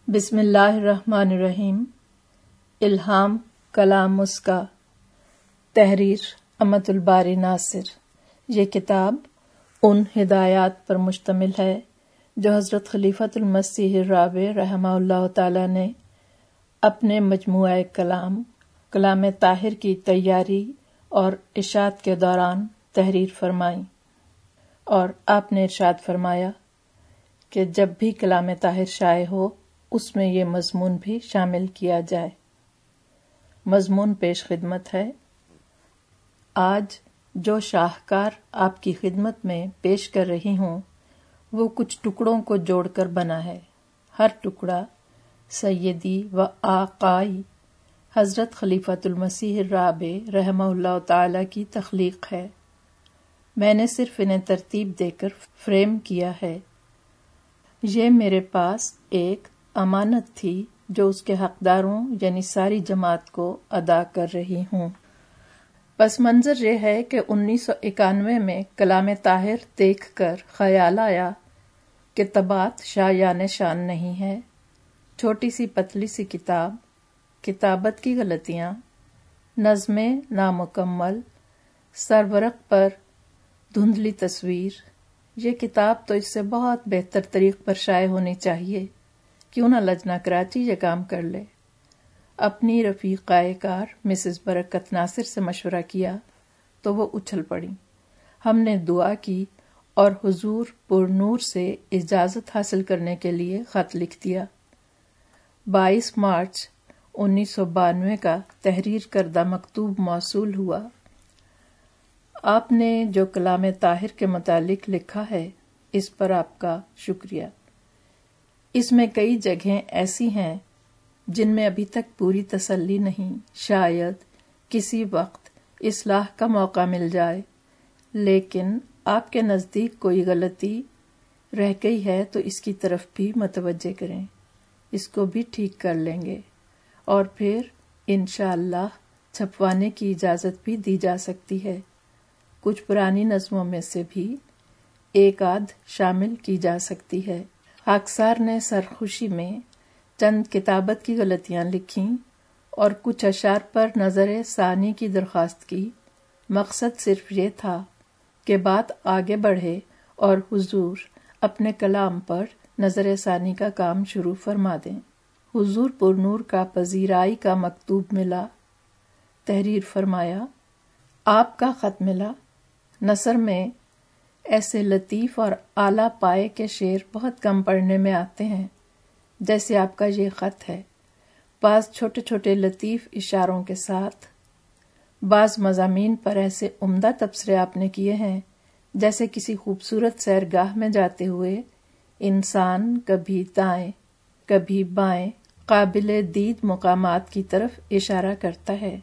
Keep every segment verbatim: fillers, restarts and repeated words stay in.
بسم اللہ الرحمن الرحیم۔ الہام کلام مسکا، تحریر امت الباری ناصر۔ یہ کتاب ان ہدایات پر مشتمل ہے جو حضرت خلیفۃ المسیح الرابع رحمہ اللہ تعالی نے اپنے مجموعہ کلام کلام طاہر کی تیاری اور اشاعت کے دوران تحریر فرمائیں، اور آپ نے ارشاد فرمایا کہ جب بھی کلام طاہر شائع ہو اس میں یہ مضمون بھی شامل کیا جائے۔ مضمون پیش خدمت ہے۔ آج جو شاہکار آپ کی خدمت میں پیش کر رہی ہوں وہ کچھ ٹکڑوں کو جوڑ کر بنا ہے۔ ہر ٹکڑا سیدی و آقائی حضرت خلیفۃ المسیح الرابع رحمہ اللہ تعالی کی تخلیق ہے۔ میں نے صرف انہیں ترتیب دے کر فریم کیا ہے۔ یہ میرے پاس ایک امانت تھی جو اس کے حقداروں یعنی ساری جماعت کو ادا کر رہی ہوں۔ پس منظر یہ ہے کہ انیس سو اکانوے میں کلام طاہر دیکھ کر خیال آیا کہ طباعت شایان شان نہیں ہے۔ چھوٹی سی پتلی سی کتاب، کتابت کی غلطیاں، نظمیں نامکمل، سرورق پر دھندلی تصویر۔ یہ کتاب تو اس سے بہت بہتر طریق پر شائع ہونی چاہیے، کیوں نہ لجنہ کراچی یہ کام کر لے۔ اپنی رفیقہ کار مسز برکت ناصر سے مشورہ کیا تو وہ اچھل پڑی۔ ہم نے دعا کی اور حضور پر نور سے اجازت حاصل کرنے کے لیے خط لکھ دیا۔ بائیس مارچ انیس سو بانوے کا تحریر کردہ مکتوب موصول ہوا۔ آپ نے جو کلام طاہر کے متعلق لکھا ہے اس پر آپ کا شکریہ۔ اس میں کئی جگہیں ایسی ہیں جن میں ابھی تک پوری تسلی نہیں، شاید کسی وقت اصلاح کا موقع مل جائے، لیکن آپ کے نزدیک کوئی غلطی رہ گئی ہے تو اس کی طرف بھی متوجہ کریں، اس کو بھی ٹھیک کر لیں گے، اور پھر انشاءاللہ چھپوانے کی اجازت بھی دی جا سکتی ہے۔ کچھ پرانی نظموں میں سے بھی ایک آدھ شامل کی جا سکتی ہے۔ خاکسار نے سرخوشی میں چند کتابت کی غلطیاں لکھیں اور کچھ اشعار پر نظر ثانی کی درخواست کی۔ مقصد صرف یہ تھا کہ بات آگے بڑھے اور حضور اپنے کلام پر نظر ثانی کا کام شروع فرما دیں۔ حضور پر نور کا پذیرائی کا مکتوب ملا، تحریر فرمایا۔ آپ کا خط ملا۔ نثر میں ایسے لطیف اور اعلیٰ پائے کے شعر بہت کم پڑھنے میں آتے ہیں جیسے آپ کا یہ خط ہے، بعض چھوٹے چھوٹے لطیف اشاروں کے ساتھ۔ بعض مضامین پر ایسے عمدہ تبصرے آپ نے کیے ہیں جیسے کسی خوبصورت سیرگاہ میں جاتے ہوئے انسان کبھی دائیں کبھی بائیں قابل دید مقامات کی طرف اشارہ کرتا ہے۔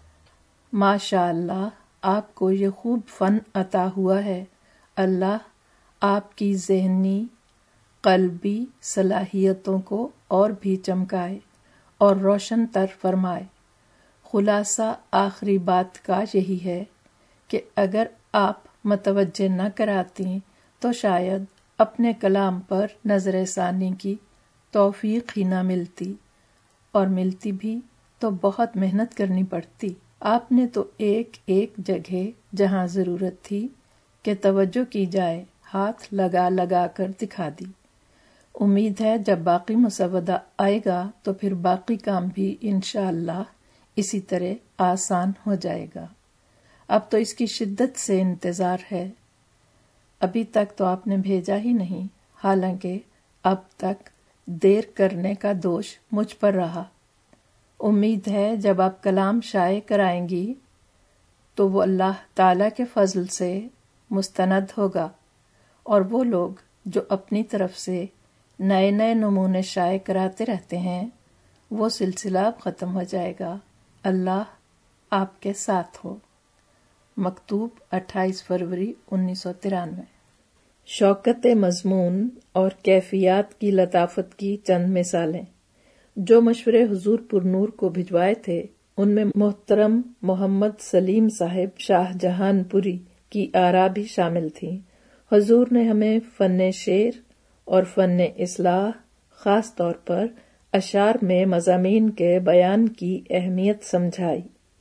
ماشاء اللہ آپ کو یہ خوب فن عطا ہوا ہے۔ اللہ آپ کی ذہنی قلبی صلاحیتوں کو اور بھی چمکائے اور روشن تر فرمائے۔ خلاصہ آخری بات کا یہی ہے کہ اگر آپ متوجہ نہ کراتی تو شاید اپنے کلام پر نظر ثانی کی توفیق ہی نہ ملتی، اور ملتی بھی تو بہت محنت کرنی پڑتی۔ آپ نے تو ایک ایک جگہ جہاں ضرورت تھی کہ توجہ کی جائے ہاتھ لگا لگا کر دکھا دی۔ امید ہے جب باقی مسودہ آئے گا تو پھر باقی کام بھی انشاءاللہ اسی طرح آسان ہو جائے گا۔ اب تو اس کی شدت سے انتظار ہے۔ ابھی تک تو آپ نے بھیجا ہی نہیں، حالانکہ اب تک دیر کرنے کا دوش مجھ پر رہا۔ امید ہے جب آپ کلام شائع کرائیں گی تو وہ اللہ تعالی کے فضل سے مستند ہوگا، اور وہ لوگ جو اپنی طرف سے نئے نئے نمونے شائع کراتے رہتے ہیں وہ سلسلہ اب ختم ہو جائے گا۔ اللہ آپ کے ساتھ ہو۔ مکتوب اٹھائیس فروری انیس سو ترانوے۔ شوکت مضمون اور کیفیات کی لطافت کی چند مثالیں۔ جو مشورے حضور پر نور کو بھجوائے تھے ان میں محترم محمد سلیم صاحب شاہ جہان پوری کی آراء بھی شامل تھیں۔ حضور نے ہمیں فن شعر اور فن اصلاح، خاص طور پر اشعار میں مضامین کے بیان کی اہمیت سمجھائی۔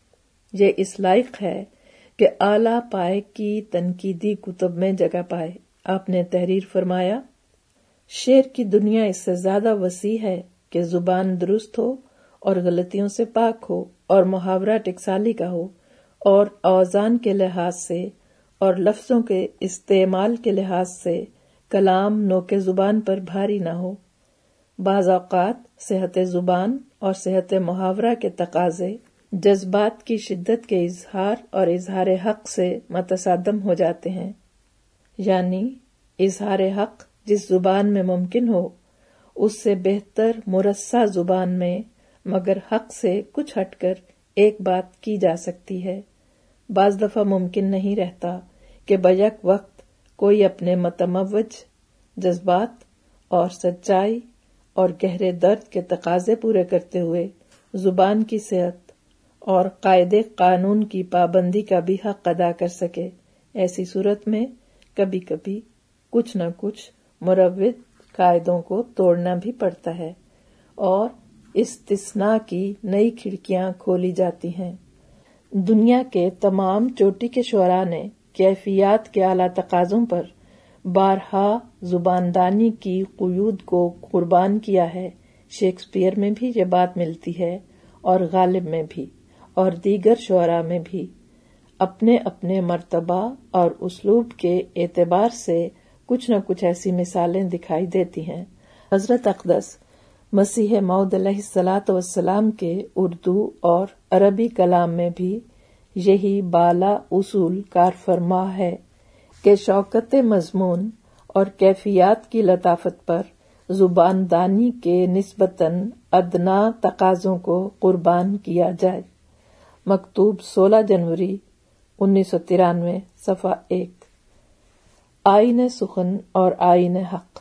یہ اس لائق ہے کہ اعلیٰ پائے کی تنقیدی کتب میں جگہ پائے۔ آپ نے تحریر فرمایا، شعر کی دنیا اس سے زیادہ وسیع ہے کہ زبان درست ہو اور غلطیوں سے پاک ہو اور محاورہ ٹکسالی کا ہو اور اوزان کے لحاظ سے اور لفظوں کے استعمال کے لحاظ سے کلام نوک زبان پر بھاری نہ ہو۔ بعض اوقات صحت زبان اور صحت محاورہ کے تقاضے جذبات کی شدت کے اظہار اور اظہار حق سے متصادم ہو جاتے ہیں، یعنی اظہار حق جس زبان میں ممکن ہو اس سے بہتر مرصع زبان میں مگر حق سے کچھ ہٹ کر ایک بات کی جا سکتی ہے۔ بعض دفعہ ممکن نہیں رہتا کہ بیک وقت کوئی اپنے متموج جذبات اور سچائی اور گہرے درد کے تقاضے پورے کرتے ہوئے زبان کی صحت اور قاعدے قانون کی پابندی کا بھی حق ادا کر سکے۔ ایسی صورت میں کبھی کبھی کچھ نہ کچھ مروّد قاعدوں کو توڑنا بھی پڑتا ہے اور استثناء کی نئی کھڑکیاں کھولی جاتی ہیں۔ دنیا کے تمام چوٹی کے شعراء نے کیفیات کے اعلیٰ تقاضوں پر بارہا زباندانی کی قیود کو قربان کیا ہے۔ شیکسپیئر میں بھی یہ بات ملتی ہے اور غالب میں بھی اور دیگر شعراء میں بھی۔ اپنے اپنے مرتبہ اور اسلوب کے اعتبار سے کچھ نہ کچھ ایسی مثالیں دکھائی دیتی ہیں۔ حضرت اقدس مسیح موعود علیہ الصلاۃ والسلام کے اردو اور عربی کلام میں بھی یہی بالا اصول کار فرما ہے کہ شوکت مضمون اور کیفیات کی لطافت پر زبان دانی کے نسبتاً ادنا تقاضوں کو قربان کیا جائے۔ مکتوب سولہ جنوری انیس سو ترانوے صفحہ ایک۔ آئین سخن اور آئین حق۔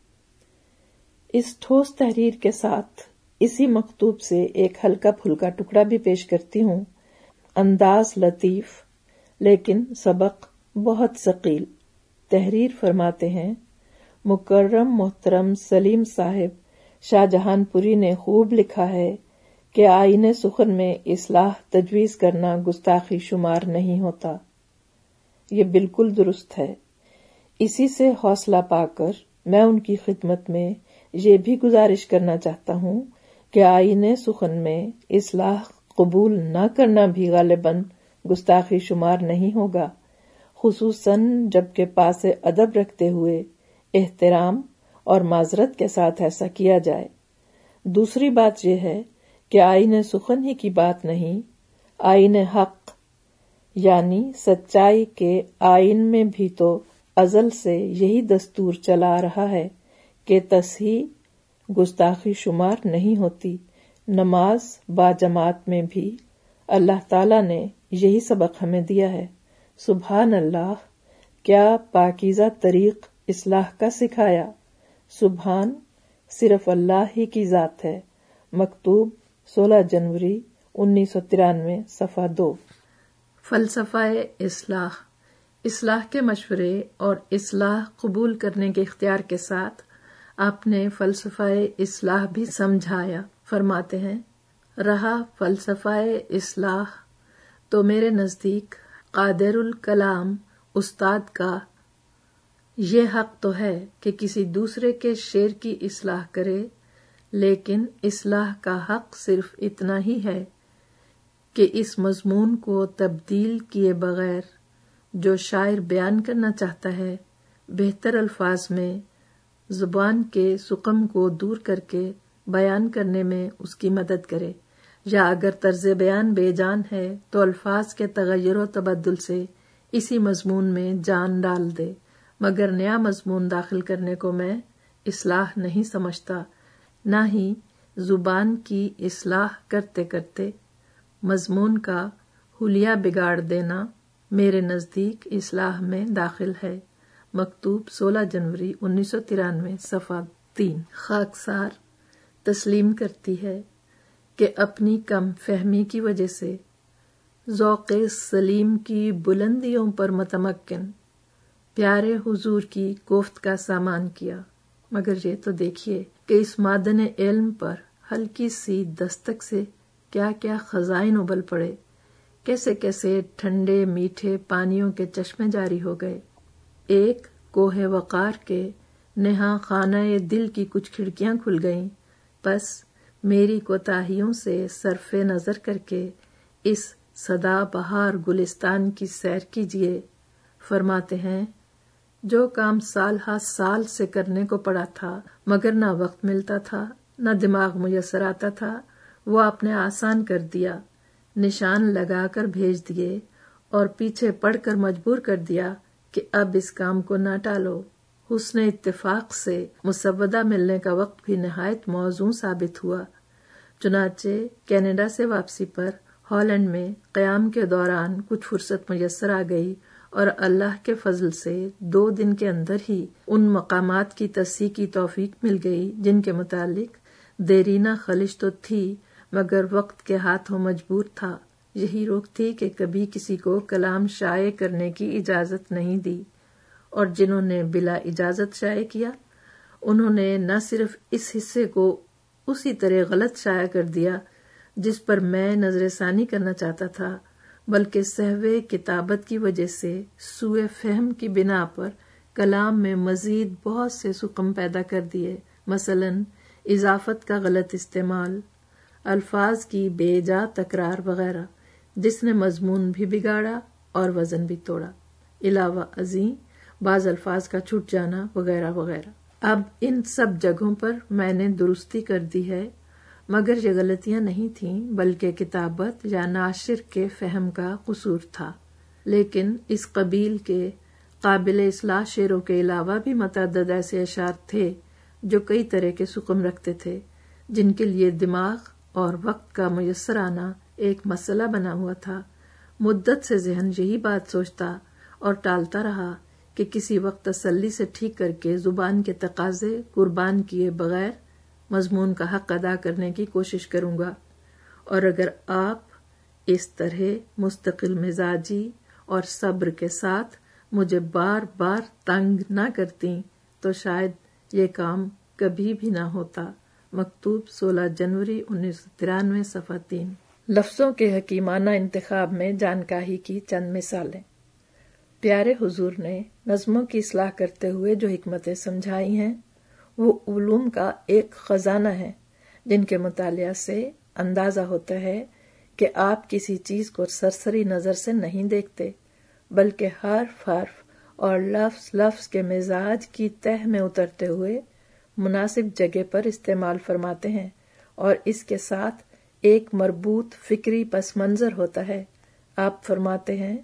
اس ٹھوس تحریر کے ساتھ اسی مکتوب سے ایک ہلکا پھلکا ٹکڑا بھی پیش کرتی ہوں۔ انداز لطیف لیکن سبق بہت ثقیل۔ تحریر فرماتے ہیں، مکرم محترم سلیم صاحب شاہ جہان پوری نے خوب لکھا ہے کہ آئین سخن میں اصلاح تجویز کرنا گستاخی شمار نہیں ہوتا۔ یہ بالکل درست ہے۔ اسی سے حوصلہ پا کر میں ان کی خدمت میں یہ بھی گزارش کرنا چاہتا ہوں کہ آئین سخن میں اصلاح قبول نہ کرنا بھی غالباً گستاخی شمار نہیں ہوگا، خصوصاً جبکہ پاس ادب رکھتے ہوئے احترام اور معذرت کے ساتھ ایسا کیا جائے۔ دوسری بات یہ ہے کہ آئین سخن ہی کی بات نہیں، آئین حق یعنی سچائی کے آئین میں بھی تو ازل سے یہی دستور چلا رہا ہے کہ تصحیح گستاخی شمار نہیں ہوتی۔ نماز با جماعت میں بھی اللہ تعالیٰ نے یہی سبق ہمیں دیا ہے۔ سبحان اللہ، کیا پاکیزہ طریق اصلاح کا سکھایا۔ سبحان صرف اللہ ہی کی ذات ہے۔ مکتوب سولہ جنوری انیس سو ترانوے صفحہ دو۔ فلسفہ اصلاح۔ اصلاح کے مشورے اور اصلاح قبول کرنے کے اختیار کے ساتھ آپ نے فلسفہ اصلاح بھی سمجھایا۔ فرماتے ہیں، رہا فلسفہ اصلاح تو میرے نزدیک قادر الکلام استاد کا یہ حق تو ہے کہ کسی دوسرے کے شعر کی اصلاح کرے، لیکن اصلاح کا حق صرف اتنا ہی ہے کہ اس مضمون کو تبدیل کیے بغیر جو شاعر بیان کرنا چاہتا ہے بہتر الفاظ میں زبان کے سقم کو دور کر کے بیان کرنے میں اس کی مدد کرے، یا اگر طرز بیان بے جان ہے تو الفاظ کے تغیر و تبدل سے اسی مضمون میں جان ڈال دے، مگر نیا مضمون داخل کرنے کو میں اصلاح نہیں سمجھتا، نہ ہی زبان کی اصلاح کرتے کرتے مضمون کا حلیہ بگاڑ دینا میرے نزدیک اصلاح میں داخل ہے۔ مکتوب سولہ جنوری انیس سو ترانوے صفحہ تین۔ خاکسار تسلیم کرتی ہے کہ اپنی کم فہمی کی وجہ سے ذوق سلیم کی بلندیوں پر متمکن پیارے حضور کی کوفت کا سامان کیا، مگر یہ تو دیکھیے کہ اس معدن علم پر ہلکی سی دستک سے کیا کیا خزائن ابل پڑے، کیسے کیسے ٹھنڈے میٹھے پانیوں کے چشمے جاری ہو گئے۔ ایک کوہ وقار کے نہاں خانہ دل کی کچھ کھڑکیاں کھل گئیں۔ پس میری کوتاہیوں سے صرف نظر کر کے اس سدا بہار گلستان کی سیر کیجیے۔ فرماتے ہیں جو کام سال ہا سال سے کرنے کو پڑا تھا مگر نہ وقت ملتا تھا نہ دماغ میسر آتا تھا، وہ آپ نے آسان کر دیا، نشان لگا کر بھیج دیے اور پیچھے پڑ کر مجبور کر دیا کہ اب اس کام کو نہ ٹالو۔ حسن اتفاق سے مسودہ ملنے کا وقت بھی نہایت موزوں ثابت ہوا۔ چنانچہ کینیڈا سے واپسی پر ہالینڈ میں قیام کے دوران کچھ فرصت میسر آ گئی اور اللہ کے فضل سے دو دن کے اندر ہی ان مقامات کی تصحیح کی توفیق مل گئی جن کے متعلق دیرینہ خلش تو تھی مگر وقت کے ہاتھوں مجبور تھا۔ یہی روک تھی کہ کبھی کسی کو کلام شائع کرنے کی اجازت نہیں دی، اور جنہوں نے بلا اجازت شائع کیا انہوں نے نہ صرف اس حصے کو اسی طرح غلط شائع کر دیا جس پر میں نظر ثانی کرنا چاہتا تھا، بلکہ سہوِ کتابت کی وجہ سے سوء فہم کی بنا پر کلام میں مزید بہت سے سقم پیدا کر دیے، مثلاً اضافت کا غلط استعمال، الفاظ کی بے جا تکرار وغیرہ، جس نے مضمون بھی بگاڑا اور وزن بھی توڑا، علاوہ ازیں بعض الفاظ کا چھوٹ جانا وغیرہ وغیرہ۔ اب ان سب جگہوں پر میں نے درستی کر دی ہے، مگر یہ غلطیاں نہیں تھیں بلکہ کتابت یا ناشر کے فہم کا قصور تھا۔ لیکن اس قبیل کے قابل اصلاح شعروں کے علاوہ بھی متعدد ایسے اشعار تھے جو کئی طرح کے سقم رکھتے تھے، جن کے لیے دماغ اور وقت کا میسر آنا ایک مسئلہ بنا ہوا تھا۔ مدت سے ذہن یہی بات سوچتا اور ٹالتا رہا کہ کسی وقت تسلی سے ٹھیک کر کے زبان کے تقاضے قربان کیے بغیر مضمون کا حق ادا کرنے کی کوشش کروں گا، اور اگر آپ اس طرح مستقل مزاجی اور صبر کے ساتھ مجھے بار بار تنگ نہ کرتی تو شاید یہ کام کبھی بھی نہ ہوتا۔ مکتوب سولہ جنوری انیس سو ترانوے، صفحہ تین۔ لفظوں کے حکیمانہ انتخاب میں جانکاہی کی چند مثالیں۔ پیارے حضور نے نظموں کی اصلاح کرتے ہوئے جو حکمتیں سمجھائی ہیں وہ علوم کا ایک خزانہ ہے جن کے مطالعہ سے اندازہ ہوتا ہے کہ آپ کسی چیز کو سرسری نظر سے نہیں دیکھتے بلکہ حرف حرف اور لفظ لفظ کے مزاج کی تہ میں اترتے ہوئے مناسب جگہ پر استعمال فرماتے ہیں، اور اس کے ساتھ ایک مربوط فکری پس منظر ہوتا ہے۔ آپ فرماتے ہیں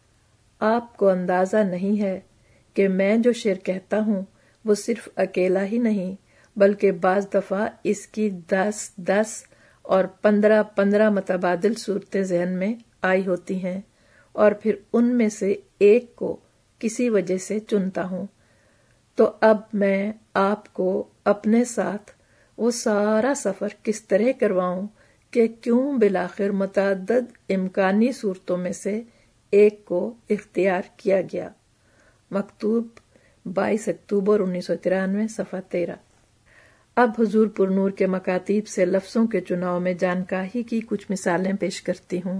آپ کو اندازہ نہیں ہے کہ میں جو شعر کہتا ہوں وہ صرف اکیلا ہی نہیں بلکہ بعض دفعہ اس کی دس دس اور پندرہ پندرہ متبادل صورتیں ذہن میں آئی ہوتی ہیں، اور پھر ان میں سے ایک کو کسی وجہ سے چنتا ہوں۔ تو اب میں آپ کو اپنے ساتھ وہ سارا سفر کس طرح کرواؤں کہ کیوں بالآخر متعدد امکانی صورتوں میں سے ایک کو اختیار کیا گیا۔ مکتوب بائیس اکتوبر انیس سو ترانوے، صفحہ تیرہ۔ اب حضور پرنور کے مکاتیب سے لفظوں کے چناؤ میں جانکاہی کی کچھ مثالیں پیش کرتی ہوں۔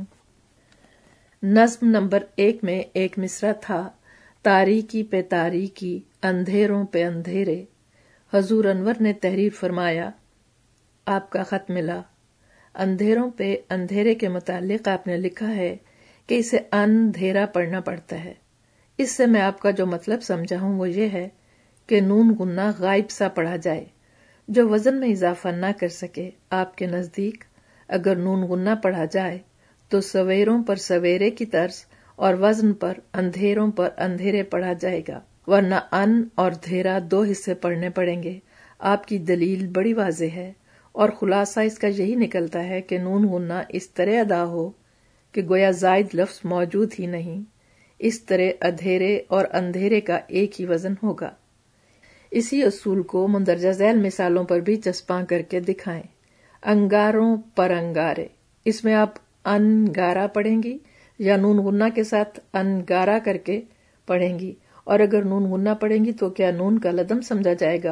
نظم نمبر ایک میں ایک مصرع تھا، تاریکی پہ تاریکی، اندھیروں پہ اندھیرے۔ حضور انور نے تحریر فرمایا، آپ کا خط ملا۔ اندھیروں پہ اندھیرے کے متعلق آپ نے لکھا ہے کہ اسے اندھیرا پڑھنا پڑتا ہے۔ اس سے میں آپ کا جو مطلب سمجھا ہوں وہ یہ ہے کہ نون گنہ غائب سا پڑھا جائے۔ جو وزن میں اضافہ نہ کر سکے آپ کے نزدیک اگر نون گنہ پڑھا جائے تو سویروں پر سویرے کی طرز اور وزن پر اندھیروں پر اندھیرے پڑھا جائے گا، ورنہ ان اور دھیرا دو حصے پڑھنے پڑیں گے۔ آپ کی دلیل بڑی واضح ہے اور خلاصہ اس کا یہی نکلتا ہے کہ نون گنہ اس طرح ادا ہو کہ گویا زائد لفظ موجود ہی نہیں۔ اس طرح ادھیرے اور اندھیرے کا ایک ہی وزن ہوگا۔ اسی اصول کو مندرجہ ذیل مثالوں پر بھی چسپاں کر کے دکھائیں۔ انگاروں پر انگارے، اس میں آپ انگارا پڑھیں گی یا نون غنہ کے ساتھ انگارا کر کے پڑھیں گی، اور اگر نون غنہ پڑھیں گی تو کیا نون کا لدم سمجھا جائے گا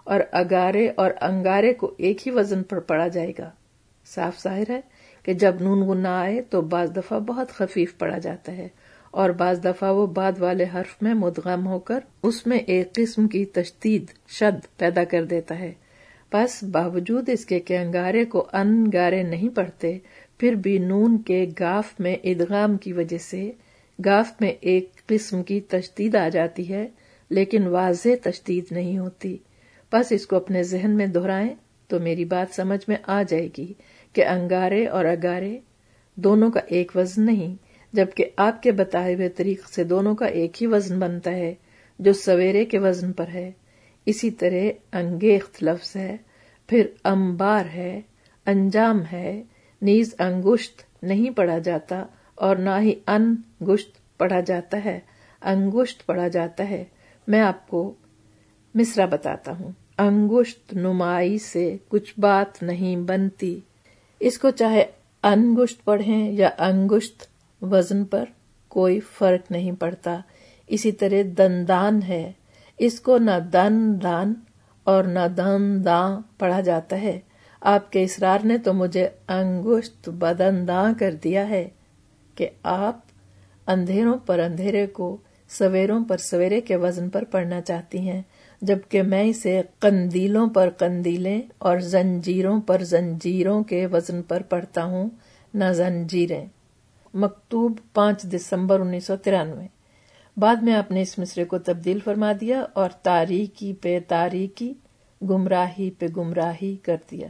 اور اگارے اور انگارے کو ایک ہی وزن پر پڑا جائے گا؟ صاف ظاہر ہے کہ جب نون غنہ آئے تو بعض دفعہ بہت خفیف پڑا جاتا ہے اور بعض دفعہ وہ بعد والے حرف میں مدغم ہو کر اس میں ایک قسم کی تشدید شد پیدا کر دیتا ہے۔ بس باوجود اس کے کہ انگارے کو انگارے نہیں پڑھتے، پھر بھی نون کے گاف میں ادغام کی وجہ سے گاف میں ایک قسم کی تشدید آ جاتی ہے، لیکن واضح تشدید نہیں ہوتی۔ بس اس کو اپنے ذہن میں دہرائیں تو میری بات سمجھ میں آ جائے گی کہ انگارے اور اگارے دونوں کا ایک وزن نہیں، جبکہ آپ کے بتائے ہوئے طریق سے دونوں کا ایک ہی وزن بنتا ہے جو سویرے کے وزن پر ہے۔ اسی طرح انگیخت لفظ ہے، پھر امبار ہے، انجام ہے، نیز انگشت نہیں پڑھا جاتا اور نہ ہی انگشت پڑھا جاتا ہے، انگشت پڑھا جاتا ہے۔ میں آپ کو مصرع بتاتا ہوں۔ انگشت نمائی سے کچھ بات نہیں بنتی۔ اس کو چاہے انگشت پڑھیں یا انگشت وزن پر کوئی فرق نہیں پڑتا۔ اسی طرح دندان ہے، اس کو نہ دن دان اور نہ دن داں پڑھا جاتا ہے۔ آپ کے اصرار نے تو مجھے انگشت بدنداں کر دیا ہے کہ آپ اندھیروں پر اندھیرے کو سویروں پر سویرے کے وزن پر پڑھنا چاہتی ہیں، جبکہ میں اسے قندیلوں پر قندیلیں اور زنجیروں پر زنجیروں کے وزن پر پڑھتا ہوں، نہ زنجیریں۔ مکتوب پانچ دسمبر انیس سو ترانوے۔ بعد میں آپ نے اس مصرے کو تبدیل فرما دیا اور تاریکی پہ تاریکی، گمراہی پہ گمراہی کر دیا۔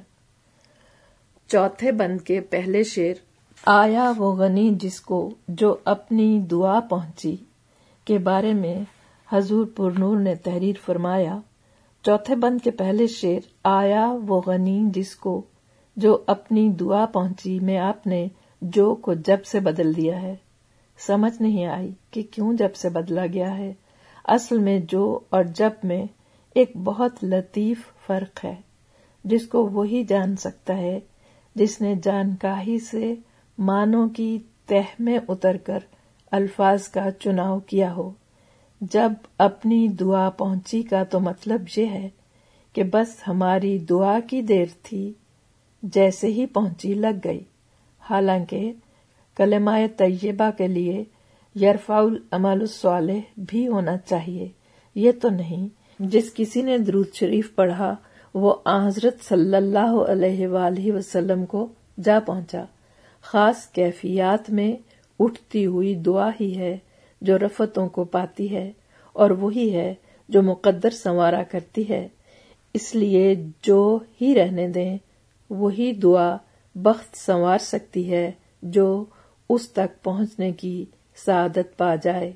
چوتھے بند کے پہلے شعر آیا وہ غنی جس کو جو اپنی دعا پہنچی کے بارے میں حضور پرنور نے تحریر فرمایا۔ چوتھے بند کے پہلے شعر آیا وہ غنی جس کو جو اپنی دعا پہنچی میں آپ نے جو کو جب سے بدل دیا ہے۔ سمجھ نہیں آئی کہ کیوں جب سے بدلا گیا ہے۔ اصل میں جو اور جب میں ایک بہت لطیف فرق ہے جس کو وہی جان سکتا ہے جس نے جانکاہی سے معنوں کی تہ میں اتر کر الفاظ کا چناؤ کیا ہو۔ جب اپنی دعا پہنچی کا تو مطلب یہ ہے کہ بس ہماری دعا کی دیر تھی، جیسے ہی پہنچی لگ گئی۔ حالانکہ کلمہ طیبہ کے لیے یرفع العمل الصالح بھی ہونا چاہیے۔ یہ تو نہیں جس کسی نے درود شریف پڑھا وہ آن حضرت صلی اللہ علیہ وآلہ وسلم کو جا پہنچا۔ خاص کیفیات میں اٹھتی ہوئی دعا ہی ہے جو رفتوں کو پاتی ہے، اور وہی ہے جو مقدر سنوارا کرتی ہے۔ اس لیے جو ہی رہنے دیں، وہی دعا بخت سنوار سکتی ہے جو اس تک پہنچنے کی سعادت پا جائے۔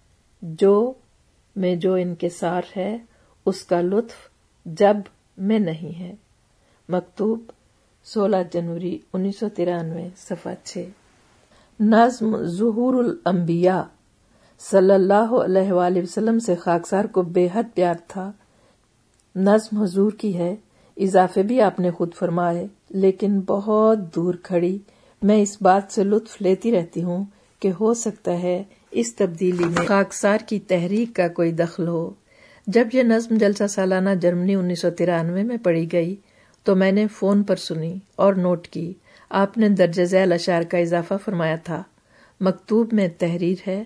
جو میں جو انکسار ہے اس کا لطف جب میں نہیں ہے۔ مکتوب سولہ جنوری انیس سو ترانوے، صفحہ چھ۔ نظم ظہور الانبیاء صلی اللہ علیہ وآلہ وسلم سے خاکسار کو بے حد پیار تھا۔ نظم حضور کی ہے، اضافے بھی آپ نے خود فرمائے، لیکن بہت دور کھڑی میں اس بات سے لطف لیتی رہتی ہوں کہ ہو سکتا ہے اس تبدیلی میں خاکسار کی تحریک کا کوئی دخل ہو۔ جب یہ نظم جلسہ سالانہ جرمنی انیس سو ترانوے میں پڑھی گئی تو میں نے فون پر سنی اور نوٹ کی۔ آپ نے درج ذیل اشعار کا اضافہ فرمایا تھا۔ مکتوب میں تحریر ہے،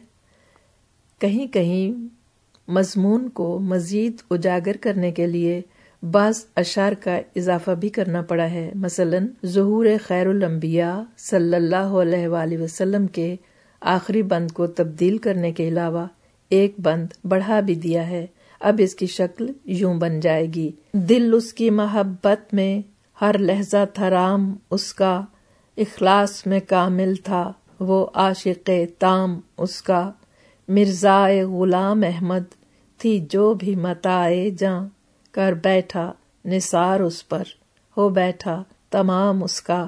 کہیں کہیں مضمون کو مزید اجاگر کرنے کے لیے بعض اشعار کا اضافہ بھی کرنا پڑا ہے۔ مثلاً ظہور خیر الانبیاء صلی اللہ علیہ وآلہ وسلم کے آخری بند کو تبدیل کرنے کے علاوہ ایک بند بڑھا بھی دیا ہے۔ اب اس کی شکل یوں بن جائے گی: دل اس کی محبت میں ہر لحظہ تھا رام اس کا، اخلاص میں کامل تھا وہ عاشق تام اس کا، مرزائے غلام احمد تھی جو بھی متاع جاں، کر بیٹھا نثار اس پر ہو بیٹھا تمام اس کا۔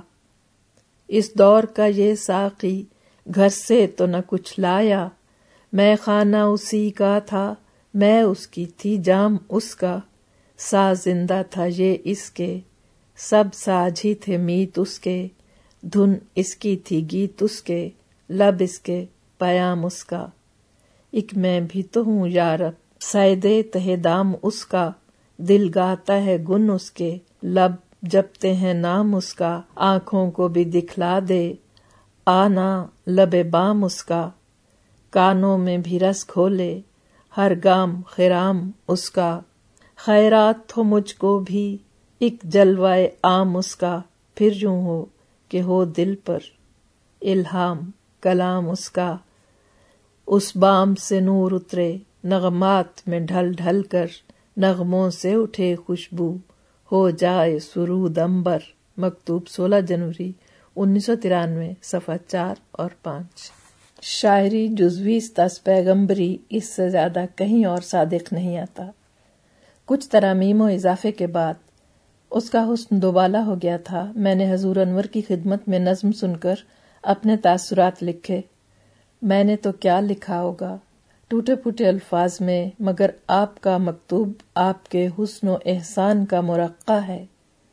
اس دور کا یہ ساقی گھر سے تو نہ کچھ لایا، میں خانہ اسی کا تھا میں اس کی تھی جام اس کا، ساز زندہ تھا یہ اس کے سب ساج ہی تھے میت اس کے، دھن اس کی تھی گیت اس کے لب اس کے پیام اس کا۔ ایک میں بھی تو ہوں یارب سیدے تہ دام اس کا، دل گاتا ہے گن اس کے، لب جپتے ہیں نام اس کا، آنکھوں کو بھی دکھلا دے آنا لب بام اس کا، کانوں میں بھی رس کھولے ہر گام خرام اس کا، خیرات ہو مجھ کو بھی ایک جلوائے عام اس کا، پھر یوں ہو کہ ہو دل پر الہام کلام اس کا، اس بام سے نور اترے نغمات میں ڈھل ڈھل کر، نغموں سے اٹھے خوشبو ہو جائے سرود عنبر۔ مکتوب سولہ جنوری انیس سو ترانوے، صفحہ چار اور پانچ۔ شاعری جزوی استاذ پیغمبری اس سے زیادہ کہیں اور صادق نہیں آتا۔ کچھ ترامیم و اضافے کے بعد اس کا حسن دوبالا ہو گیا تھا۔ میں نے حضور انور کی خدمت میں نظم سن کر اپنے تاثرات لکھے۔ میں نے تو کیا لکھا ہوگا، ٹوٹے پھوٹے الفاظ میں، مگر آپ کا مکتوب آپ کے حسن و احسان کا مرقع ہے۔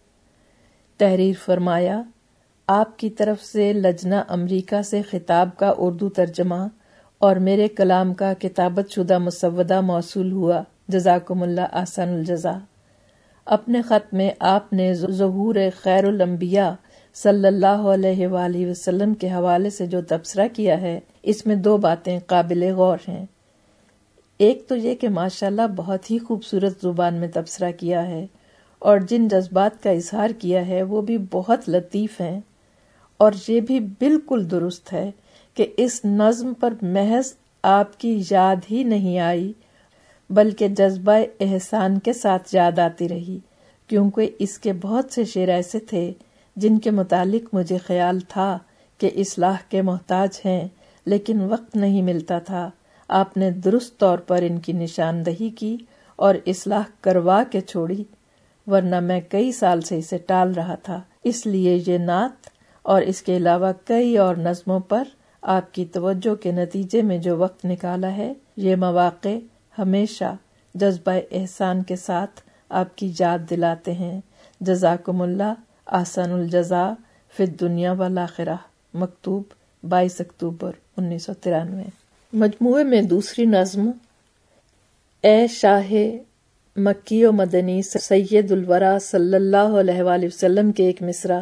تحریر فرمایا، آپ کی طرف سے لجنہ امریکہ سے خطاب کا اردو ترجمہ اور میرے کلام کا کتابت شدہ مسودہ موصول ہوا، جزاکم اللہ احسن الجزا۔ اپنے خط میں آپ نے ظہور خیر الانبیاء صلی اللہ علیہ وآلہ وسلم کے حوالے سے جو تبصرہ کیا ہے، اس میں دو باتیں قابل غور ہیں۔ ایک تو یہ کہ ماشاءاللہ بہت ہی خوبصورت زبان میں تبصرہ کیا ہے، اور جن جذبات کا اظہار کیا ہے وہ بھی بہت لطیف ہیں، اور یہ بھی بالکل درست ہے کہ اس نظم پر محض آپ کی یاد ہی نہیں آئی بلکہ جذبہ احسان کے ساتھ یاد آتی رہی، کیونکہ اس کے بہت سے شعر ایسے تھے جن کے متعلق مجھے خیال تھا کہ اصلاح کے محتاج ہیں، لیکن وقت نہیں ملتا تھا۔ آپ نے درست طور پر ان کی نشاندہی کی اور اصلاح کروا کے چھوڑی، ورنہ میں کئی سال سے اسے ٹال رہا تھا۔ اس لیے یہ نعت اور اس کے علاوہ کئی اور نظموں پر آپ کی توجہ کے نتیجے میں جو وقت نکالا ہے، یہ مواقع ہمیشہ جذبہ احسان کے ساتھ آپ کی یاد دلاتے ہیں۔ جزاکم اللہ احسن الجزا فی الدنیا والآخرہ۔ مکتوب بائیس اکتوبر انیس سو ترانوے۔ مجموعے میں دوسری نظم اے شاہ مکی و مدنی سید الورا صلی اللہ علیہ وآلہ وسلم کے ایک مصرع،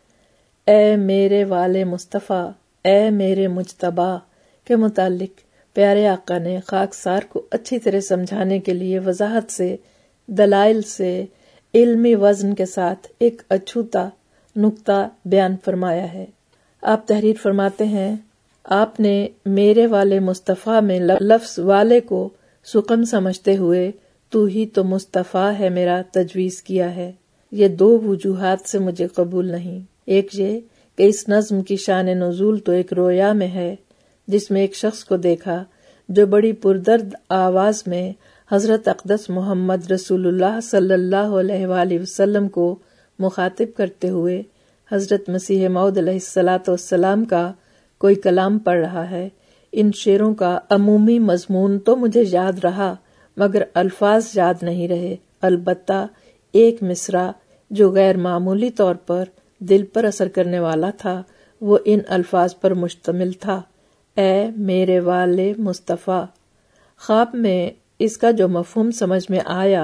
اے میرے والے مصطفیٰ، اے میرے مجتبی کے متعلق پیارے آقا نے خاکسار کو اچھی طرح سمجھانے کے لیے وضاحت سے، دلائل سے، علمی وزن کے ساتھ ایک اچھوتا نکتہ بیان فرمایا ہے۔ آپ تحریر فرماتے ہیں، آپ نے میرے والے مصطفیٰ میں لفظ والے کو سکم سمجھتے ہوئے تو ہی تو مصطفیٰ ہے میرا تجویز کیا ہے۔ یہ دو وجوہات سے مجھے قبول نہیں۔ ایک یہ کہ اس نظم کی شان نزول تو ایک رویا میں ہے، جس میں ایک شخص کو دیکھا جو بڑی پردرد آواز میں حضرت اقدس محمد رسول اللہ صلی اللہ علیہ وآلہ وسلم کو مخاطب کرتے ہوئے حضرت مسیح موعود علیہ الصلاۃ والسلام کا کوئی کلام پڑھ رہا ہے۔ ان شعروں کا عمومی مضمون تو مجھے یاد رہا، مگر الفاظ یاد نہیں رہے۔ البتہ ایک مصرع جو غیر معمولی طور پر دل پر اثر کرنے والا تھا، وہ ان الفاظ پر مشتمل تھا، اے میرے والے مصطفیٰ۔ خواب میں اس کا جو مفہوم سمجھ میں آیا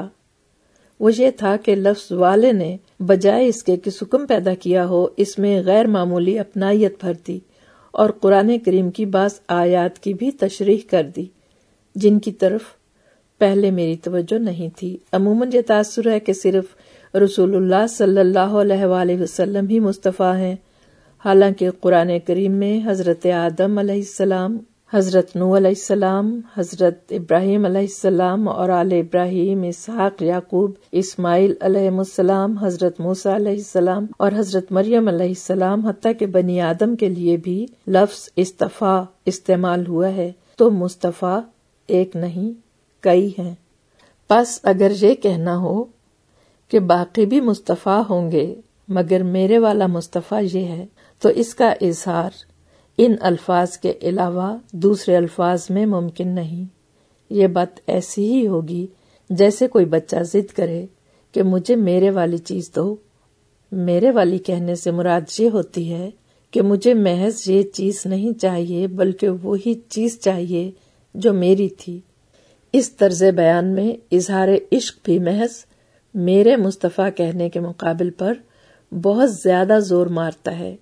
وہ یہ تھا کہ لفظ والے نے بجائے اس کے کہ سکم پیدا کیا ہو، اس میں غیر معمولی اپنائیت بھر دی اور قرآن کریم کی بعض آیات کی بھی تشریح کر دی، جن کی طرف پہلے میری توجہ نہیں تھی۔ عموماً یہ تاثر ہے کہ صرف رسول اللہ صلی اللہ علیہ وآلہ وسلم ہی مصطفیٰ ہیں، حالانکہ قرآن کریم میں حضرت آدم علیہ السلام، حضرت نوح علیہ السلام، حضرت ابراہیم علیہ السلام اور آل ابراہیم، اسحاق، یعقوب، اسماعیل علیہ السلام، حضرت موسیٰ علیہ السلام اور حضرت مریم علیہ السلام، حتیٰ کہ بنی آدم کے لیے بھی لفظ اصطفیٰ استعمال ہوا ہے، تو مصطفیٰ ایک نہیں کئی ہیں۔ پس اگر یہ کہنا ہو کہ باقی بھی مصطفیٰ ہوں گے مگر میرے والا مصطفیٰ یہ ہے، تو اس کا اظہار ان الفاظ کے علاوہ دوسرے الفاظ میں ممکن نہیں۔ یہ بات ایسی ہی ہوگی جیسے کوئی بچہ ضد کرے کہ مجھے میرے والی چیز دو۔ میرے والی کہنے سے مراد یہ ہوتی ہے کہ مجھے محض یہ چیز نہیں چاہیے بلکہ وہی چیز چاہیے جو میری تھی۔ اس طرز بیان میں اظہار عشق بھی محض میرے مصطفیٰ کہنے کے مقابل پر بہت زیادہ زور مارتا ہے.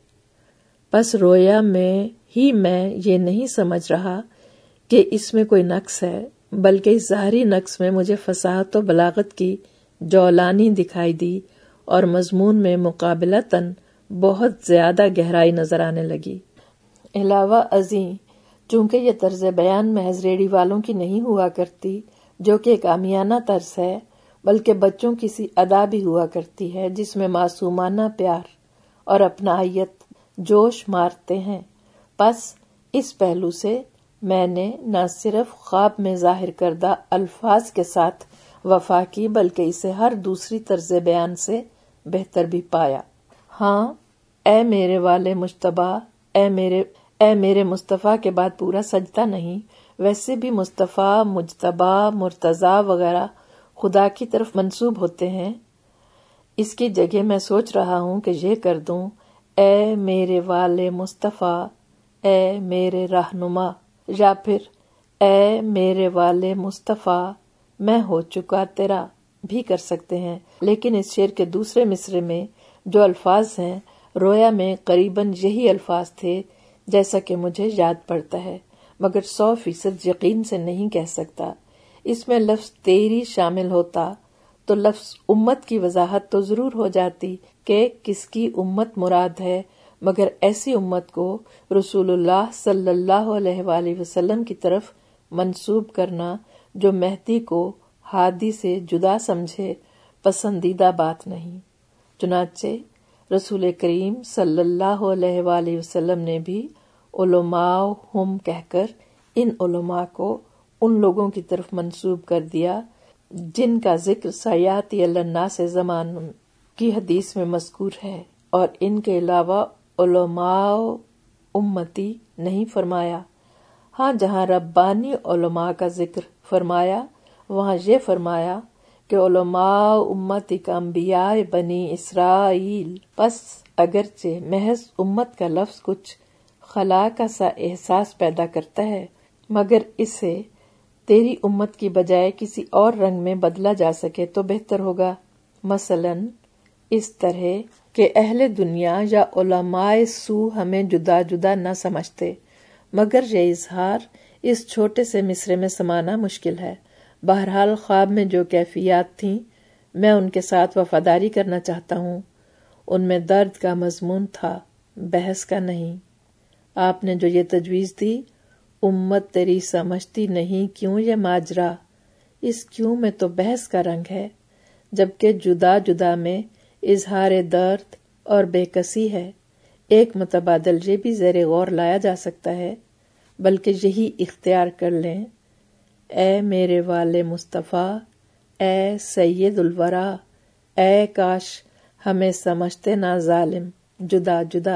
بس رویا میں ہی میں یہ نہیں سمجھ رہا کہ اس میں کوئی نقص ہے، بلکہ اس ظاہری نقص میں مجھے فصاحت و بلاغت کی جولانی دکھائی دی اور مضمون میں مقابلتاً بہت زیادہ گہرائی نظر آنے لگی. علاوہ ازیں چونکہ یہ طرز بیان محض ریڑھی والوں کی نہیں ہوا کرتی جو کہ ایک عامیانہ طرز ہے، بلکہ بچوں کی سی ادا بھی ہوا کرتی ہے جس میں معصومانہ پیار اور اپنائیت جوش مارتے ہیں. پس اس پہلو سے میں نے نہ صرف خواب میں ظاہر کردہ الفاظ کے ساتھ وفا کی بلکہ اسے ہر دوسری طرز بیان سے بہتر بھی پایا. ہاں اے میرے والے مجتبی، اے میرے اے میرے مصطفیٰ کے بعد پورا سجدہ نہیں. ویسے بھی مصطفیٰ، مجتبی، مرتضی وغیرہ خدا کی طرف منسوب ہوتے ہیں. اس کی جگہ میں سوچ رہا ہوں کہ یہ کر دوں اے میرے والے مصطفیٰ، اے میرے رہنما، یا پھر اے میرے والے مصطفیٰ میں ہو چکا تیرا بھی کر سکتے ہیں. لیکن اس شعر کے دوسرے مصرے میں جو الفاظ ہیں، رویا میں قریباً یہی الفاظ تھے جیسا کہ مجھے یاد پڑتا ہے، مگر سو فیصد یقین سے نہیں کہہ سکتا. اس میں لفظ تیری شامل ہوتا تو لفظ امت کی وضاحت تو ضرور ہو جاتی کہ کس کی امت مراد ہے، مگر ایسی امت کو رسول اللہ صلی اللہ علیہ وآلہ وسلم کی طرف منسوب کرنا جو مہدی کو ہادی سے جدا سمجھے پسندیدہ بات نہیں. چنانچہ رسول کریم صلی اللہ علیہ وآلہ وسلم نے بھی علماء ہم کہہ کر ان علماء کو ان لوگوں کی طرف منسوب کر دیا جن کا ذکر سیاتی الناس زمان کی حدیث میں مذکور ہے، اور ان کے علاوہ علماء امتی نہیں فرمایا. ہاں جہاں ربانی علماء کا ذکر فرمایا وہاں یہ فرمایا کہ علماء امتی کا انبیاء بنی اسرائیل. پس اگرچہ محض امت کا لفظ کچھ خلا کا سا احساس پیدا کرتا ہے، مگر اسے تیری امت کی بجائے کسی اور رنگ میں بدلا جا سکے تو بہتر ہوگا. مثلاً اس طرح کہ اہل دنیا یا علماء سو ہمیں جدا جدا نہ سمجھتے، مگر یہ اظہار اس چھوٹے سے مصرے میں سمانا مشکل ہے. بہرحال خواب میں جو کیفیات تھیں میں ان کے ساتھ وفاداری کرنا چاہتا ہوں. ان میں درد کا مضمون تھا، بحث کا نہیں. آپ نے جو یہ تجویز دی، امت تیری سمجھتی نہیں کیوں یہ ماجرا، اس کیوں میں تو بحث کا رنگ ہے، جبکہ جدا جدا میں اظہار درد اور بے کسی ہے. ایک متبادل یہ بھی زیر غور لایا جا سکتا ہے، بلکہ یہی اختیار کر لیں اے میرے والے مصطفیٰ، اے سید الورا، اے کاش ہمیں سمجھتے نہ ظالم جدا جدا.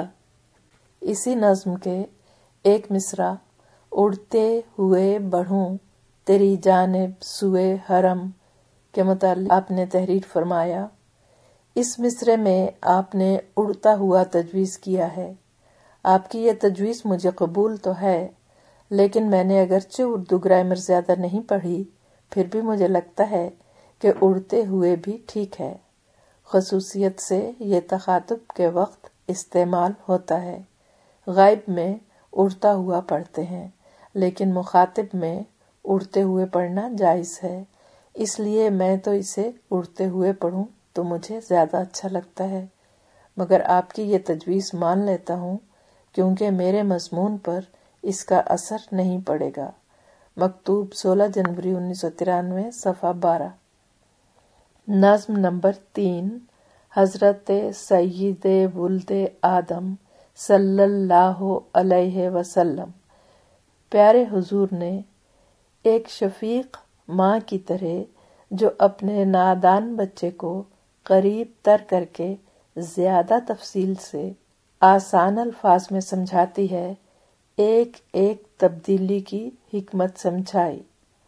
اسی نظم کے ایک مصرع اڑتے ہوئے بڑھوں تیری جانب سوئے حرم کے متعلق آپ نے تحریر فرمایا. اس مصرے میں آپ نے اڑتا ہوا تجویز کیا ہے. آپ کی یہ تجویز مجھے قبول تو ہے، لیکن میں نے اگرچہ اردو گرامر زیادہ نہیں پڑھی، پھر بھی مجھے لگتا ہے کہ اڑتے ہوئے بھی ٹھیک ہے. خصوصیت سے یہ تخاطب کے وقت استعمال ہوتا ہے. غائب میں اڑتا ہوا پڑھتے ہیں، لیکن مخاطب میں اڑتے ہوئے پڑھنا جائز ہے. اس لیے میں تو اسے اڑتے ہوئے پڑھوں تو مجھے زیادہ اچھا لگتا ہے، مگر آپ کی یہ تجویز مان لیتا ہوں کیونکہ میرے مضمون پر اس کا اثر نہیں پڑے گا. مکتوب سولہ جنوری انیس سو ترانوے، صفحہ بارہ. نظم نمبر تین. حضرت سید ولد آدم صلی اللہ علیہ وسلم. پیارے حضور نے ایک شفیق ماں کی طرح جو اپنے نادان بچے کو قریب تر کر کے زیادہ تفصیل سے آسان الفاظ میں سمجھاتی ہے، ایک ایک تبدیلی کی حکمت سمجھائی.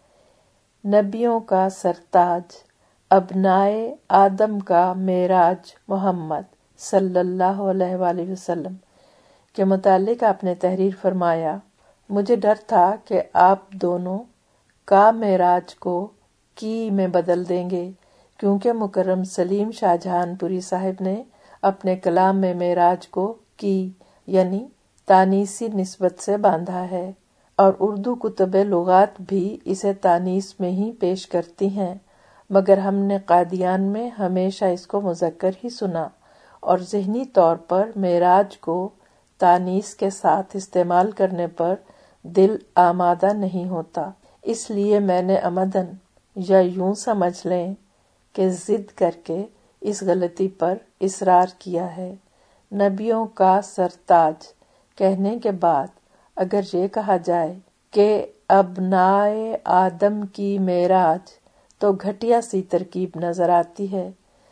نبیوں کا سرتاج، ابنائے آدم کا معراج محمد صلی اللہ علیہ وآلہ وسلم کے متعلق آپ نے تحریر فرمایا، مجھے ڈر تھا کہ آپ دونوں کا معراج کو کی میں بدل دیں گے، کیونکہ مکرم سلیم شاہ جہان پوری صاحب نے اپنے کلام میں معراج کو کی یعنی تانیسی نسبت سے باندھا ہے، اور اردو کتب لغات بھی اسے تانیث میں ہی پیش کرتی ہیں، مگر ہم نے قادیان میں ہمیشہ اس کو مذکر ہی سنا اور ذہنی طور پر معراج کو تانیث کے ساتھ استعمال کرنے پر دل آمادہ نہیں ہوتا، اس لیے میں نے عمدن یا یوں سمجھ لیں کہ ضد کر کے اس غلطی پر اصرار کیا ہے۔ نبیوں کا سرتاج کہنے کے بعد اگر یہ کہا جائے کہ ابنائے آدم کی معراج تو گھٹیا سی ترکیب نظر آتی ہے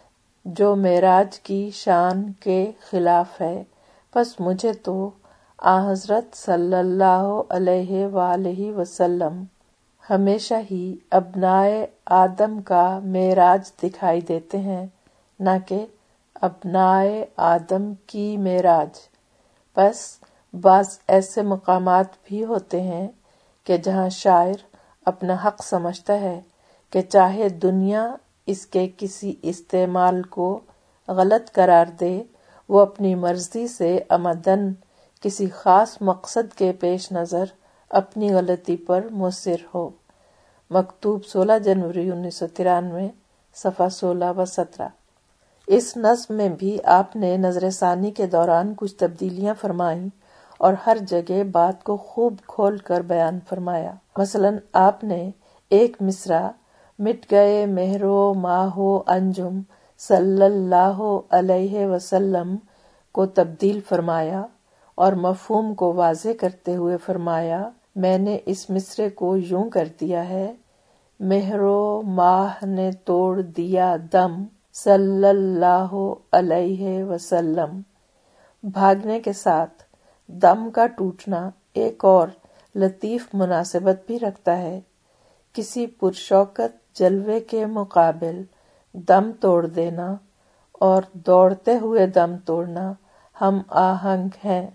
جو معراج کی شان کے خلاف ہے، پس مجھے تو آن حضرت صلی اللہ علیہ وآلہ وسلم ہمیشہ ہی ابنائے آدم کا معراج دکھائی دیتے ہیں، نہ کہ ابنائے آدم کی معراج۔ پس بعض ایسے مقامات بھی ہوتے ہیں کہ جہاں شاعر اپنا حق سمجھتا ہے کہ چاہے دنیا اس کے کسی استعمال کو غلط قرار دے، وہ اپنی مرضی سے عمدن کسی خاص مقصد کے پیش نظر اپنی غلطی پر مصر ہو۔ مکتوب سولہ جنوری انیس سو ترانوے، صفحہ سولہ و سترہ۔ اس نظم میں بھی آپ نے نظر ثانی کے دوران کچھ تبدیلیاں فرمائیں اور ہر جگہ بات کو خوب کھول کر بیان فرمایا۔ مثلاً آپ نے ایک مصرع مٹ گئے مہرو ماہو انجم صلی اللہ علیہ وسلم کو تبدیل فرمایا اور مفہوم کو واضح کرتے ہوئے فرمایا، میں نے اس مصرعے کو یوں کر دیا ہے، مہرو ماہ نے توڑ دیا دم صلی اللہ علیہ وسلم۔ بھاگنے کے ساتھ دم کا ٹوٹنا ایک اور لطیف مناسبت بھی رکھتا ہے۔ کسی پرشوکت جلوے کے مقابل دم توڑ دینا اور دوڑتے ہوئے دم توڑنا ہم آہنگ ہیں۔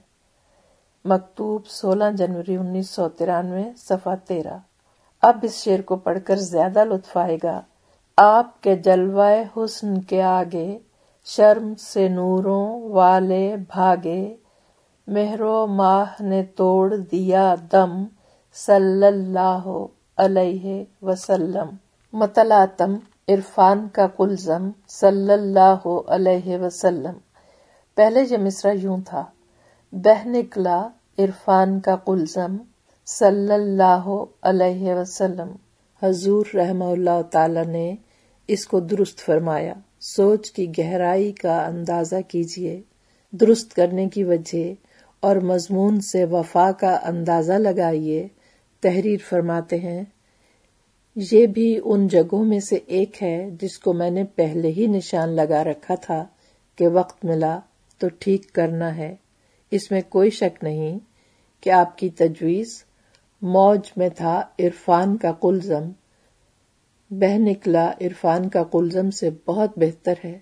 مکتوب سولہ جنوری انیس سو ترانوے، صفحہ تیرہ۔ اب اس شعر کو پڑھ کر زیادہ لطف آئے گا۔ آپ کے جلوہ حسن کے آگے شرم سے نوروں والے بھاگے، مہر و ماہ نے توڑ دیا دم صلی اللہ علیہ وسلم۔ مطلعتم عرفان کا قلزم صلی اللہ علیہ وسلم۔ پہلے یہ مصرع یوں تھا، بہہ نکلا عرفان کا قلزم صلی اللہ علیہ وسلم۔ حضور رحمہ اللہ تعالی نے اس کو درست فرمایا۔ سوچ کی گہرائی کا اندازہ کیجیے، درست کرنے کی وجہ اور مضمون سے وفا کا اندازہ لگائیے۔ تحریر فرماتے ہیں، یہ بھی ان جگہوں میں سے ایک ہے جس کو میں نے پہلے ہی نشان لگا رکھا تھا کہ وقت ملا تو ٹھیک کرنا ہے۔ اس میں کوئی شک نہیں کہ آپ کی تجویز موج میں تھا عرفان کا قلزم، بہہ نکلا عرفان کا قلزم سے بہت بہتر ہے،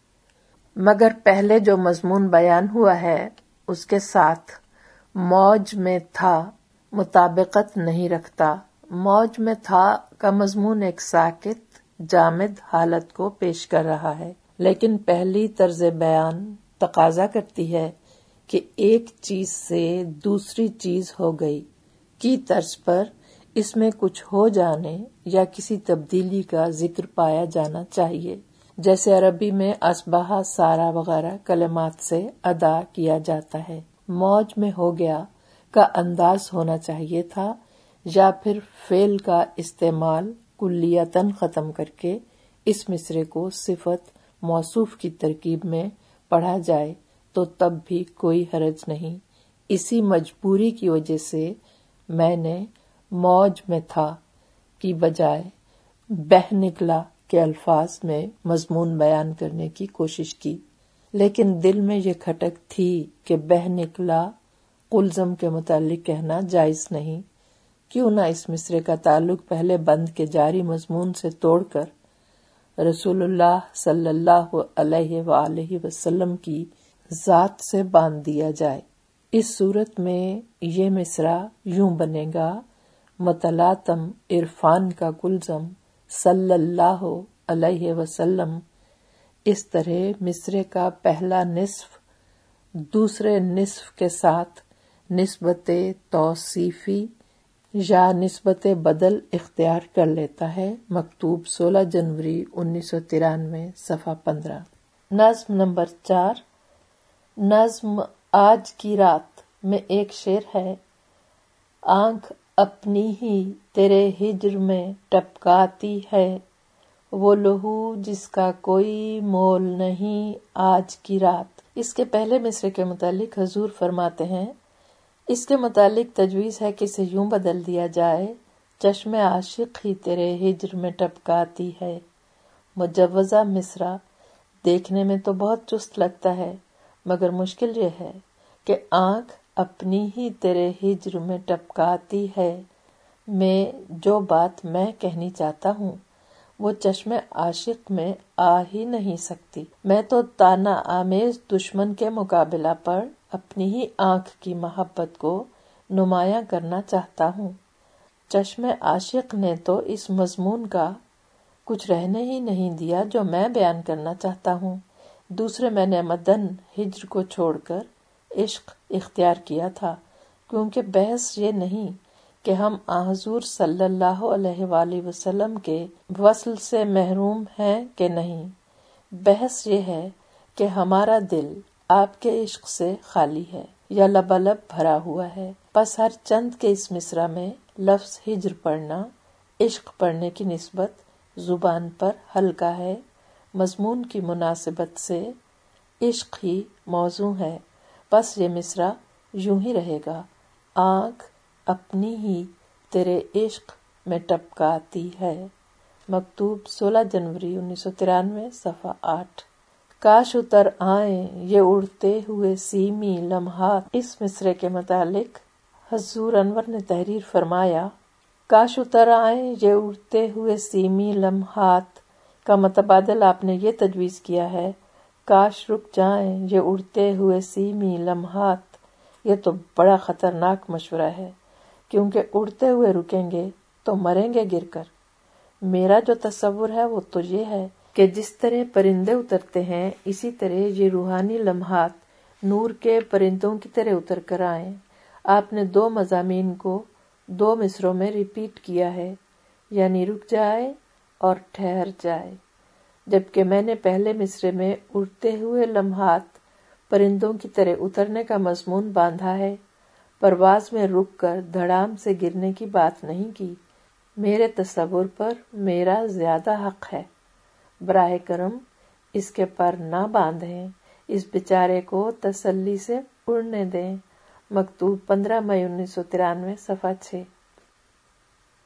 مگر پہلے جو مضمون بیان ہوا ہے اس کے ساتھ موج میں تھا مطابقت نہیں رکھتا۔ موج میں تھا کا مضمون ایک ساکت جامد حالت کو پیش کر رہا ہے، لیکن پہلی طرز بیان تقاضا کرتی ہے کہ ایک چیز سے دوسری چیز ہو گئی کی طرز پر اس میں کچھ ہو جانے یا کسی تبدیلی کا ذکر پایا جانا چاہیے، جیسے عربی میں اصبح سارا وغیرہ کلمات سے ادا کیا جاتا ہے۔ موج میں ہو گیا کا انداز ہونا چاہیے تھا، یا پھر فعل کا استعمال کلیتاً ختم کر کے اس مصرعے کو صفت موصوف کی ترکیب میں پڑھا جائے تو تب بھی کوئی حرج نہیں۔ اسی مجبوری کی وجہ سے میں نے موج میں تھا کی بجائے بہہ نکلا کے الفاظ میں مضمون بیان کرنے کی کوشش کی، لیکن دل میں یہ کھٹک تھی کہ بہہ نکلا قلزم کے متعلق کہنا جائز نہیں، کیوں نہ اس مصرعے کا تعلق پہلے بند کے جاری مضمون سے توڑ کر رسول اللہ صلی اللہ علیہ وآلہ وسلم کی ذات سے باندھ دیا جائے۔ اس صورت میں یہ مصرع یوں بنے گا، مطلعتم عرفان کا قلزم صلی اللہ علیہ وسلم اس طرح مصرے کا پہلا نصف دوسرے نصف کے ساتھ نسبت توصیفی یا نسبت بدل اختیار کر لیتا ہے۔ مکتوب سولہ جنوری انیس سو ترانوے صفحہ پندرہ۔ نظم نمبر چار۔ نظم آج کی رات میں ایک شعر ہے۔ آنکھ اپنی ہی تیرے ہجر میں ٹپکاتی ہے، وہ لہو جس کا کوئی مول نہیں آج کی رات۔ اس کے پہلے مصرے کے متعلق حضور فرماتے ہیں، اس کے متعلق تجویز ہے کہ اسے یوں بدل دیا جائے، چشم عاشق ہی تیرے ہجر میں ٹپکاتی ہے۔ مجوزہ مصرع دیکھنے میں تو بہت چست لگتا ہے، مگر مشکل یہ ہے کہ آنکھ اپنی ہی تیرے ہجر میں ٹپکاتی ہے میں جو بات میں کہنی چاہتا ہوں وہ چشم عاشق میں آ ہی نہیں سکتی۔ میں تو طعنہ آمیز دشمن کے مقابلہ پر اپنی ہی آنکھ کی محبت کو نمایاں کرنا چاہتا ہوں۔ چشم عاشق نے تو اس مضمون کا کچھ رہنے ہی نہیں دیا جو میں بیان کرنا چاہتا ہوں۔ دوسرے میں نے مدن ہجر کو چھوڑ کر عشق اختیار کیا تھا، کیونکہ بحث یہ نہیں کہ ہم آن حضور صلی اللہ علیہ وآلہ وسلم کے وصل سے محروم ہیں کہ نہیں، بحث یہ ہے کہ ہمارا دل آپ کے عشق سے خالی ہے یا لبالب بھرا ہوا ہے۔ پس ہر چند کے اس مصرع میں لفظ ہجر پڑھنا عشق پڑھنے کی نسبت زبان پر ہلکا ہے، مضمون کی مناسبت سے عشق ہی موضوع ہے، پس یہ مصرع یوں ہی رہے گا، آنکھ اپنی ہی تیرے عشق میں ٹپکاتی ہے۔ مکتوب سولہ جنوری انیس سو ترانوے صفحہ آٹھ۔ کاش اتر آئیں یہ اڑتے ہوئے سیمی لمحات۔ اس مصرے کے متعلق حضور انور نے تحریر فرمایا، کاش اتر آئیں یہ اڑتے ہوئے سیمی لمحات کا متبادل آپ نے یہ تجویز کیا ہے، کاش رک جائیں یہ اڑتے ہوئے سیمی لمحات۔ یہ تو بڑا خطرناک مشورہ ہے، کیونکہ اڑتے ہوئے رکیں گے تو مریں گے گر کر۔ میرا جو تصور ہے وہ تو یہ ہے کہ جس طرح پرندے اترتے ہیں اسی طرح یہ روحانی لمحات نور کے پرندوں کی طرح اتر کر آئیں۔ آپ نے دو مضامین کو دو مصروں میں ریپیٹ کیا ہے، یعنی رک جائے اور ٹھہر جائے، جبکہ میں نے پہلے مصرے میں اڑتے ہوئے لمحات پرندوں کی طرح اترنے کا مضمون باندھا ہے، پرواز میں رک کر دھڑام سے گرنے کی بات نہیں کی۔ میرے تصور پر میرا زیادہ حق ہے، براہ کرم اس کے پر نہ باندھیں، اس بیچارے کو تسلی سے اڑنے دیں۔ مکتوب پندرہ مئی انیس سو ترانوے صفحہ چھ۔